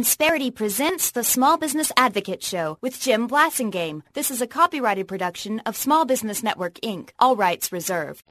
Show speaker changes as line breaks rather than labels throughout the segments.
Insperity presents the Small Business Advocate Show with Jim Blasingame. This is a copyrighted production of Small Business Network, Inc., all rights reserved.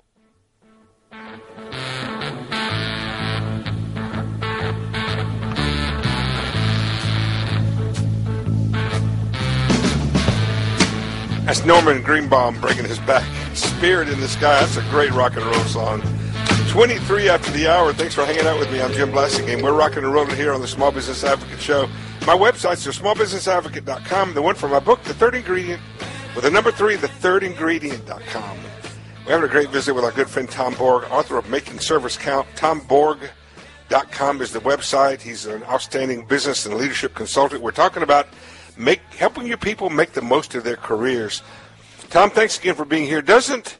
That's Norman Greenbaum bringing his back. Spirit in the Sky. That's a great rock and roll song. 23 after the hour. Thanks for hanging out with me. I'm Jim Blasingame. We're rocking and rolling here on the Small Business Advocate Show. My websites are smallbusinessadvocate.com. The one for my book, The Third Ingredient, with the number 3, thethirdingredient.com. We're having a great visit with our good friend Tom Borg, author of Making Service Count. TomBorg.com is the website. He's an outstanding business and leadership consultant. We're talking about helping your people make the most of their careers. Tom, thanks again for being here. Isn't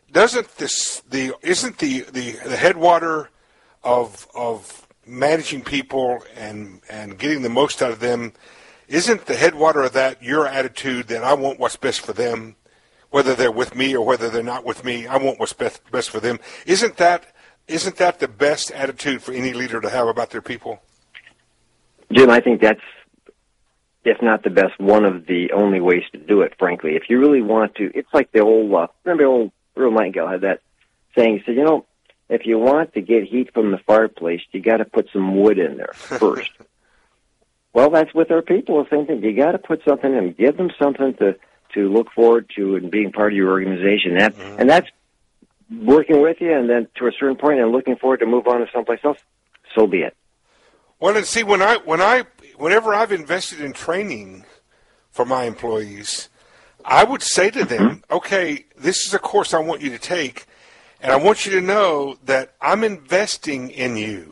the headwater of managing people and getting the most out of them, isn't the headwater of that your attitude that I want what's best for them, whether they're with me or whether they're not with me? I want what's best for them. Isn't that the best attitude for any leader to have about their people?
Jim, I think that's, if not the best, one of the only ways to do it, frankly. If you really want to, it's like the old, remember old Earl Nightingale had that saying. He said, if you want to get heat from the fireplace, you got to put some wood in there first. Well, that's with our people, the same thing. You got to put something in, give them something to look forward to and being part of your organization. And that's working with you, and then to a certain point, and looking forward to move on to someplace else. So be it.
Well, and see, whenever I've invested in training for my employees, I would say to them, okay, this is a course I want you to take, and I want you to know that I'm investing in you.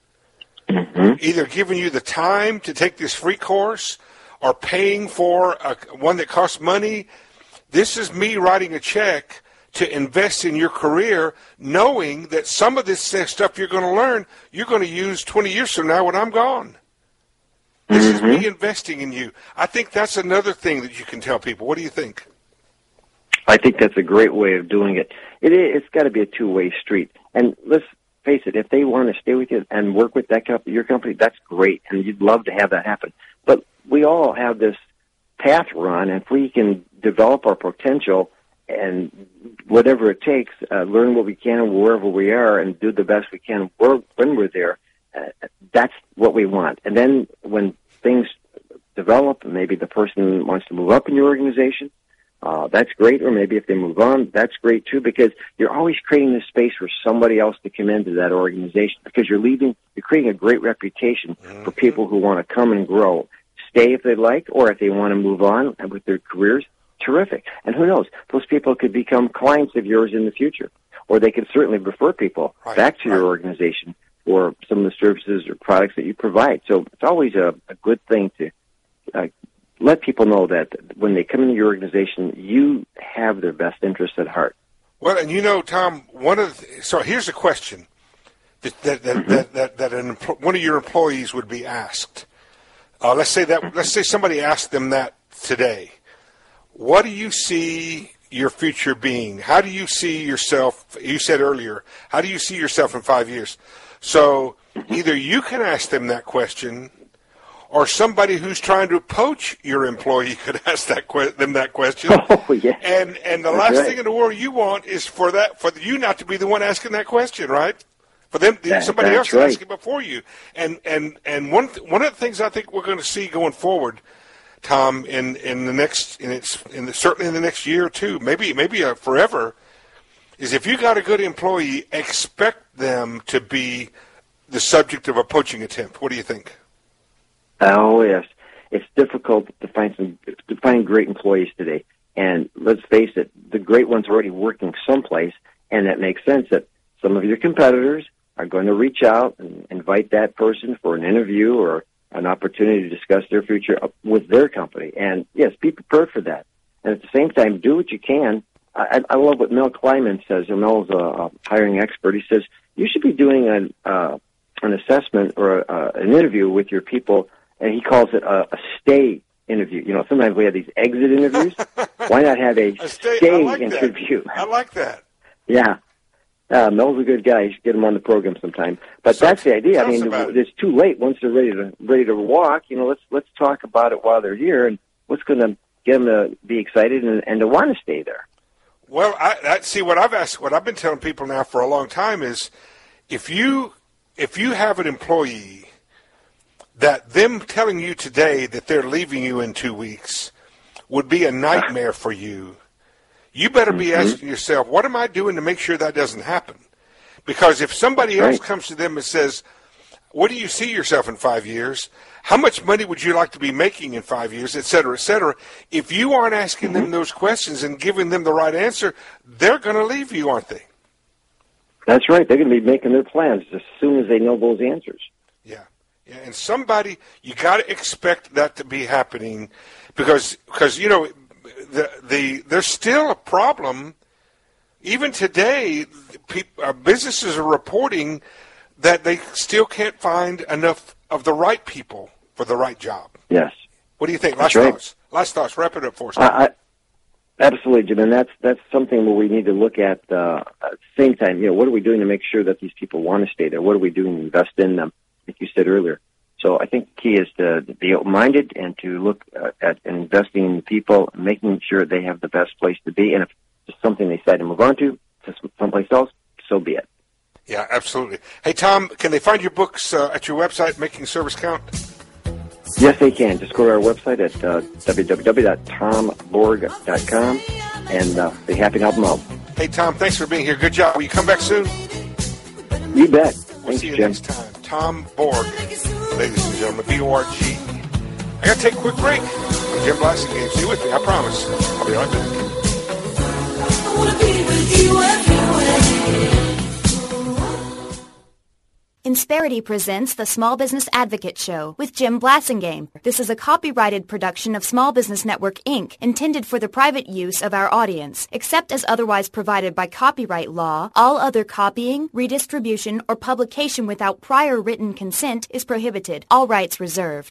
Either giving you the time to take this free course or paying for one that costs money. This is me writing a check to invest in your career, knowing that some of this stuff you're going to learn, you're going to use 20 years from now when I'm gone. This is me investing in you. I think that's another thing that you can tell people. What do you think?
I think that's a great way of doing it. It's got to be a two-way street. And let's face it, if they want to stay with you and work with that company, your company, that's great, and you'd love to have that happen. But we all have this path we're on, and if we can develop our potential and whatever it takes, learn what we can wherever we are and do the best we can when we're there, that's what we want. And then when things develop, maybe the person wants to move up in your organization, that's great. Or maybe if they move on, that's great too, because you're always creating this space for somebody else to come into that organization, because you're creating a great reputation for people who want to come and grow, stay if they like, or if they want to move on with their careers. Terrific. And who knows, those people could become clients of yours in the future, or they could certainly refer people back to your organization for some of the services or products that you provide. So it's always a good thing to let people know that when they come into your organization, you have their best interests at heart.
Well, and Tom, so here's a question that one of your employees would be asked. Let's say somebody asked them that today. What do you see your future being? How do you see yourself? You said earlier, how do you see yourself in 5 years? So either you can ask them that question, or somebody who's trying to poach your employee could ask them that question.
Oh, yeah.
And the last thing in the world you want is for you not to be the one asking that question, right? For them, somebody else to ask it before you. And one of the things I think we're going to see going forward, Tom, certainly in the next year or two, maybe forever, is if you got a good employee, expect them to be the subject of a poaching attempt. What do you think?
Oh yes, it's difficult to find great employees today. And let's face it, the great ones are already working someplace, and that makes sense that some of your competitors are going to reach out and invite that person for an interview or an opportunity to discuss their future with their company. And yes, be prepared for that. And at the same time, do what you can. I love what Mel Kleiman says. And Mel's a hiring expert. He says you should be doing an assessment or an interview with your people, and he calls it a stay interview. Sometimes we have these exit interviews. Why not have a stay interview?
I like that.
Yeah. Mel's a good guy. You should get him on the program sometime. But so, that's the idea. I mean, it's too late once they're ready to walk. Let's talk about it while they're here, and what's going to get them to be excited and to want to stay there.
Well, I see what I've been telling people now for a long time is, if you have an employee that them telling you today that they're leaving you in 2 weeks would be a nightmare for you, you better be asking yourself, what am I doing to make sure that doesn't happen? Because if somebody else comes to them and says, what do you see yourself in 5 years? How much money would you like to be making in 5 years, et cetera, et cetera? If you aren't asking them those questions and giving them the right answer, they're going to leave you, aren't they?
That's right. They're going to be making their plans as soon as they know those answers.
Yeah. And you got to expect that to be happening because there's still a problem. Even today, businesses are reporting that they still can't find enough of the right people for the right job.
Yes.
What do you think? Last thoughts. Wrap it up for us.
Absolutely, Jim. And that's something where we need to look at the same time. What are we doing to make sure that these people want to stay there? What are we doing to invest in them, like you said earlier? So I think the key is to be open-minded and to look at investing in people, making sure they have the best place to be. And if it's something they decide to move on to someplace else, so be it.
Yeah, absolutely. Hey, Tom, can they find your books at your website, Making Service Count?
Yes, they can. Just go to our website at www.tomborg.com, and be happy to help them out.
Hey, Tom, thanks for being here. Good job. Will you come back soon?
You bet.
We'll see you
Jim.
next time. Tom Borg, ladies and gentlemen, B-O-R-G. I got to take a quick break. I'm Jim Blassingame. Stay with me, I promise. I'll be right back.
I want to be with you everywhere.
Insperity presents the Small Business Advocate Show with Jim Blassingame. This is a copyrighted production of Small Business Network, Inc., intended for the private use of our audience. Except as otherwise provided by copyright law, all other copying, redistribution, or publication without prior written consent is prohibited. All rights reserved.